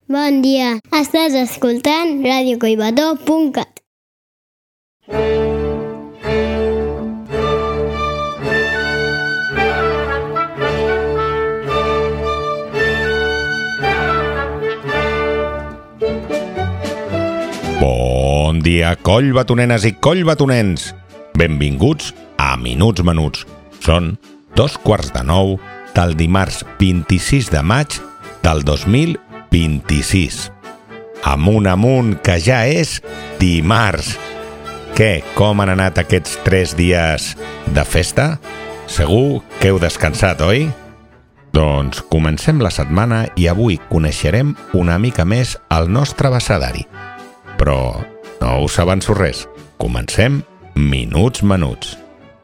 Bon dia, estàs escoltant radiocoibató.cat. Bon dia, collbatonenes i collbatonens! Benvinguts a Minuts Menuts. Són 8:45 del dimarts 26 de maig del 2026. Amunt, que ja és dimarts. Què, com han anat aquests 3 dies de festa? Segur que heu descansat, oi? Doncs comencem la setmana i avui coneixerem una mica més el nostre abecedari. Però no us avanço res. Comencem Minuts Menuts.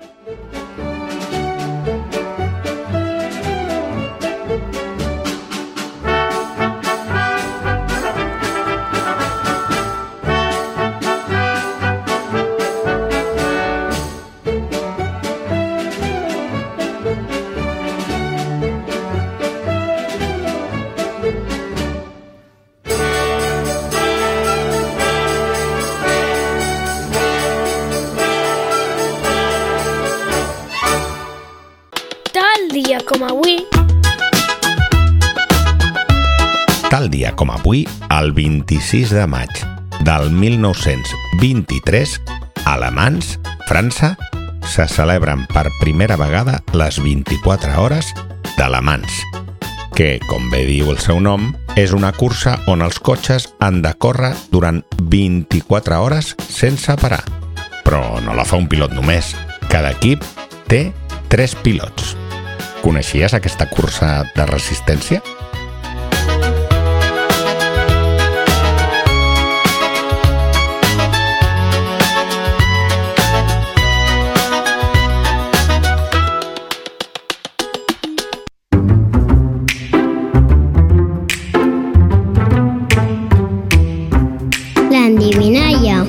Tal dia com avui, el 26 de maig del 1923, a Le Mans, França, se celebren per primera vegada les 24 hores de Le Mans, que, com bé diu el seu nom, és una cursa on els cotxes han de córrer durant 24 hores sense parar. Però no la fa un pilot només. Cada equip té 3 pilots. Coneixies aquesta cursa de resistència? L'endivinalla.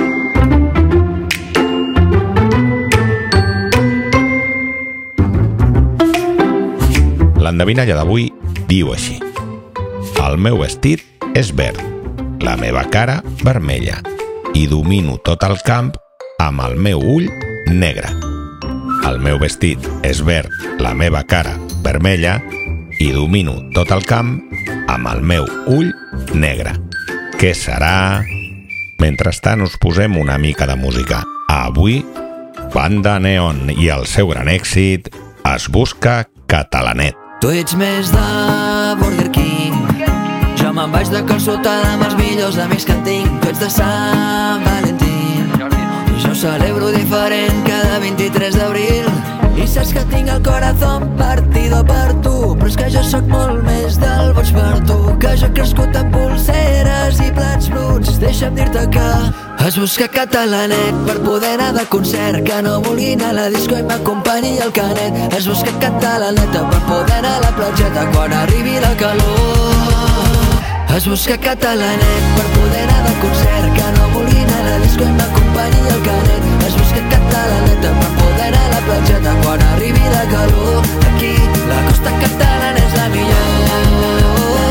L'endevinalla d'avui diu així: el meu vestit és verd, la meva cara vermella, i domino tot el camp amb el meu ull negre. El meu vestit és verd, la meva cara vermella, i domino tot el camp amb el meu ull negre. Què serà? Mentrestant us posem una mica de música. Avui, Banda Neon i el seu gran èxit Es busca catalanet. Tu ets més de Burger King, jo me'n vaig de calçotada amb els millors amics que en tinc. Tu ets de Sant Valentín, jo celebro diferent cada 23 d'abril. I saps que tinc el corazón partido per tu, però és que jo sóc molt més del boig per tu, que jo he crescut amb pulseres i plats bruts. Deixa'm dir-te que es busca catalanet per poder anar de concert, que no vulgui anar a la disco i m'acompanyi el canet. Es busca catalaneta per poder anar a la platgeta quan arribi la calor. Es busca catalanet per poder anar de concert, que no vulgui anar a la disco i m'acompanyi el canet. Es busca catalaneta per poder anar a la platgeta quan arribi la calor. Aquí la costa catalana és la millor.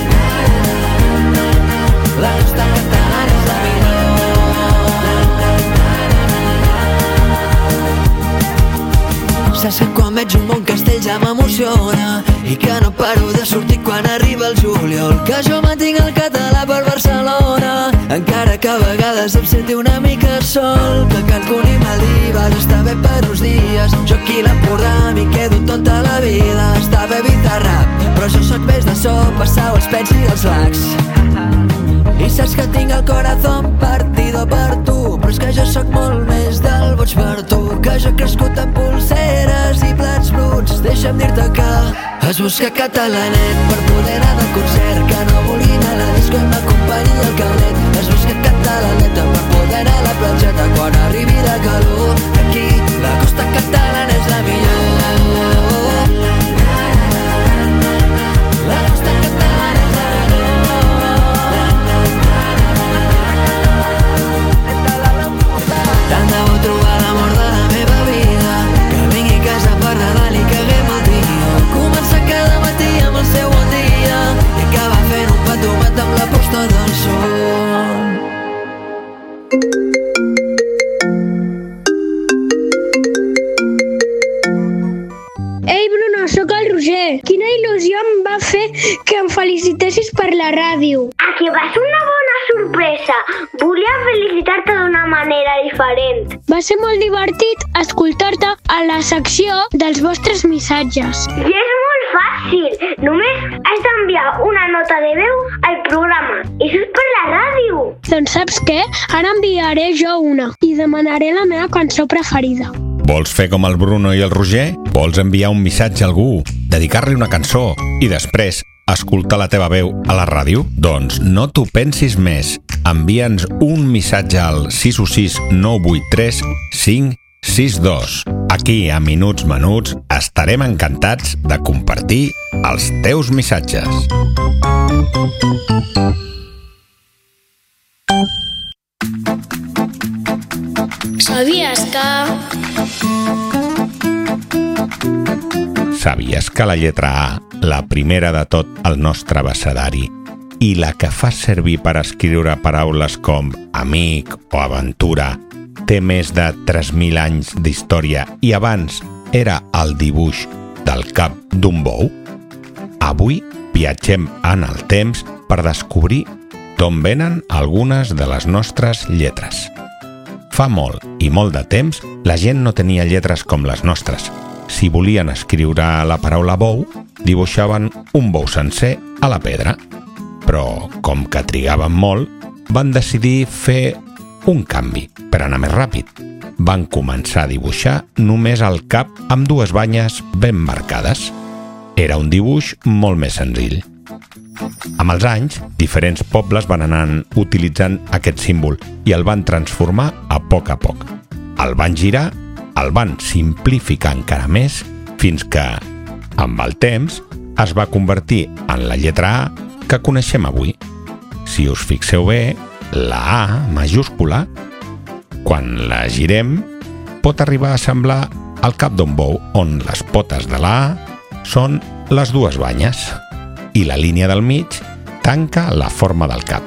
La costa catalana és la millor. Saps que quan veig un bon castell ja m'emociona i que no paro de sortir quan arriba el juliol, que jo mantinc el català per Barcelona, encara que a vegades em senti una mica sol, que Cancún i Maldives està bé per uns dies, jo aquí a l'Empordà m'hi quedo tota la vida. Està bé Bizarrap, però jo sóc més de sopa, sau, els pets i els lacs. I saps que tinc el corazón partido per tu, però és que jo sóc molt més del boig per tu, que jo he crescut amb pulseres i plats bruts. Deixa'm dir-te que es busca catalanet per poder anar de concert, que no vulgui anar a la disco i m'acompanyi el canet. Es busca catalaneta per poder anar a la platgeta quan arribi la calor. Aquí la costa catalana és la millor. La costa catalana és la millor. Tant de bo trobar l'amor de la meva vida, que vingui a casa per Nadal i caguem el dia. Comença cada matí amb el seu bon dia i acaba fent un petomat em va fer que em felicitessis per la ràdio. A que va ser una bona sorpresa. Volia felicitar-te d'una manera diferent. Va ser molt divertit escoltar-te a la secció dels vostres missatges. I és molt fàcil. Només has d'enviar una nota de veu al programa. I això és per la ràdio. Doncs saps què? Ara enviaré jo una i demanaré la meva cançó preferida. Vols fer com el Bruno i el Roger? Vols enviar un missatge a algú, dedicar-li una cançó i després escoltar la teva veu a la ràdio? Doncs no t'ho pensis més. Envia'ns un missatge al 616 983 562. Aquí, a Minuts Menuts, estarem encantats de compartir els teus missatges. Sabies que la lletra A, la primera de tot el nostre abecedari, i la que fas servir per escriure paraules com amic o aventura, té més de 3.000 anys d'història i abans era el dibuix del cap d'un bou? Avui viatgem en el temps per descobrir d'on venen algunes de les nostres lletres. Fa molt i molt de temps, la gent no tenia lletres com les nostres. Si volien escriure la paraula bou, dibuixaven un bou sencer a la pedra. Però, com que trigaven molt, van decidir fer un canvi per anar més ràpid. Van començar a dibuixar només el cap amb dues banyes ben marcades. Era un dibuix molt més senzill. Amb els anys, diferents pobles van anar utilitzant aquest símbol i el van transformar a poc. El van girar, el van simplificar encara més, fins que, amb el temps, es va convertir en la lletra A que coneixem avui. Si us fixeu bé, la A majúscula, quan la girem, pot arribar a semblar el cap d'un bou, on les potes de la A són les dues banyes i la línia del mig tanca la forma del cap.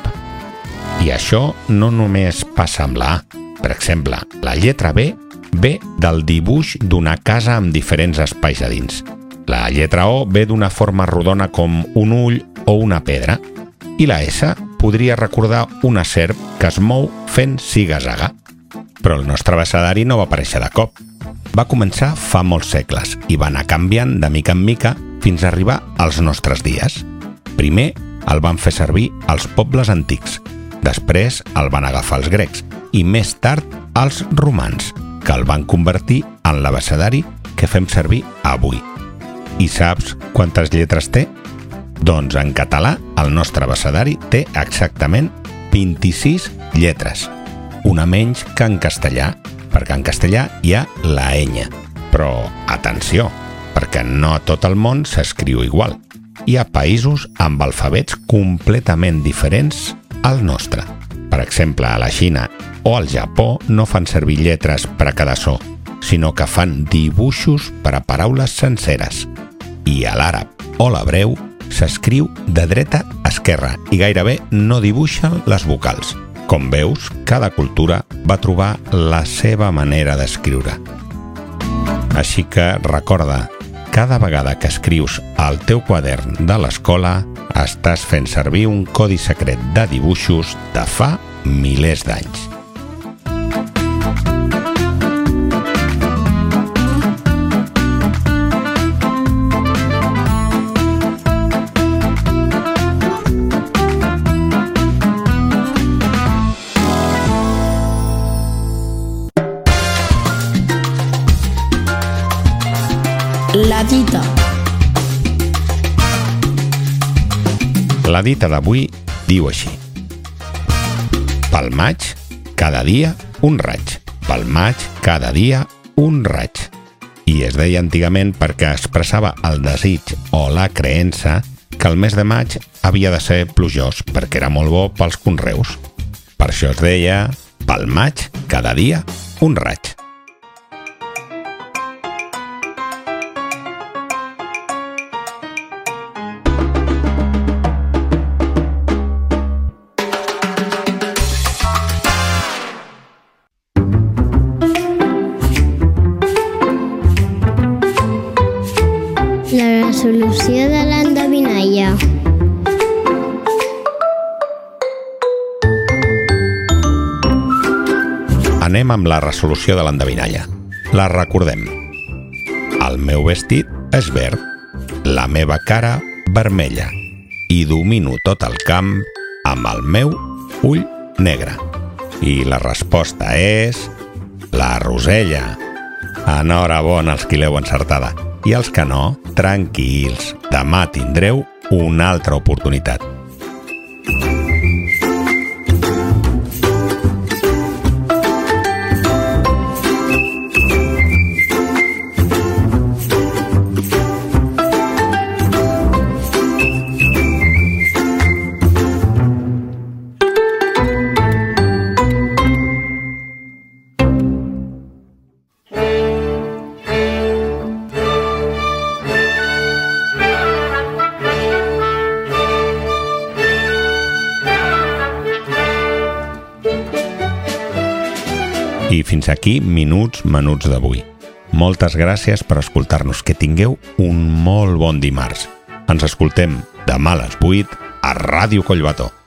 I això no només passa amb la A. Per exemple, la lletra B ve del dibuix d'una casa amb diferents espais a dins. La lletra O ve d'una forma rodona com un ull o una pedra. I la S podria recordar una serp que es mou fent ziga-zaga. Però el nostre abecedari no va aparèixer de cop. Va començar fa molts segles i va anar canviant de mica en mica fins a arribar als nostres dies. Primer el van fer servir els pobles antics, després el van agafar els grecs i més tard els romans, que el van convertir en l'abecedari que fem servir avui. I saps quantes lletres té? Doncs en català el nostre abecedari té exactament 26 lletres, una menys que en castellà, perquè en castellà hi ha la enya. Però atenció, perquè no a tot el món s'escriu igual. Hi ha països amb alfabets completament diferents al nostre. Per exemple, a la Xina o al Japó no fan servir lletres per a cada so, sinó que fan dibuixos per a paraules senceres. I a l'àrab o l'hebreu s'escriu de dreta a esquerra i gairebé no dibuixen les vocals. Com veus, cada cultura va trobar la seva manera d'escriure. Així que recorda, cada vegada que escrius al teu quadern de l'escola, estàs fent servir un codi secret de dibuixos de fa milers d'anys. La dita. La dita d'avui diu així: pel maig, cada dia un raig. Pel maig, cada dia un raig. I es deia antigament perquè expressava el desig o la creença que el mes de maig havia de ser plujós perquè era molt bo pels conreus. Per això es deia pel maig, cada dia un raig. La resolució de l'any de Mireia. Anem amb la resolució de l'endevinalla. La recordem. El meu vestit és verd, la meva cara vermella i domino tot el camp amb el meu ull negre. I la resposta és... la rosella. Enhorabona als qui l'heu encertada. I els que no, tranquils, demà tindreu una altra oportunitat. I fins aquí Minuts Menuts d'avui. Moltes gràcies per escoltar-nos. Que tingueu un molt bon dimarts. Ens escoltem demà a les 8 a Ràdio Collbató.